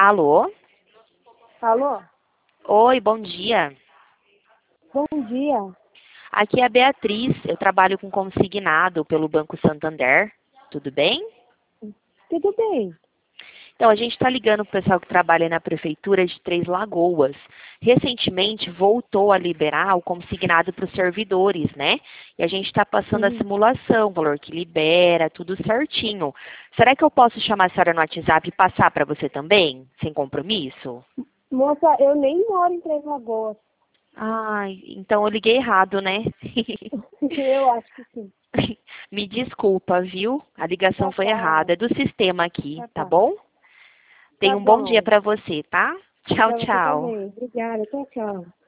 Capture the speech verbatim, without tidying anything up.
Alô? Alô? Oi, bom dia. Bom dia. Aqui é a Beatriz, eu trabalho com consignado pelo Banco Santander. Tudo bem? Tudo bem? Então, a gente está ligando para o pessoal que trabalha na Prefeitura de Três Lagoas. Recentemente, voltou a liberar o consignado para os servidores, né? E a gente está passando a Sim. simulação, o valor que libera, tudo certinho. Será que eu posso chamar a senhora no WhatsApp e passar para você também, sem compromisso? Moça, eu nem moro em Três Lagoas. Ai, então eu liguei errado, né? Eu acho que sim. Me desculpa, viu? A ligação Tá foi bom. errada. É do sistema aqui, Tá tá bom. bom? Tá Tenha um bom dia bom. para você, tá? Tchau, Pra você tchau. também. Obrigada. Tchau, tchau.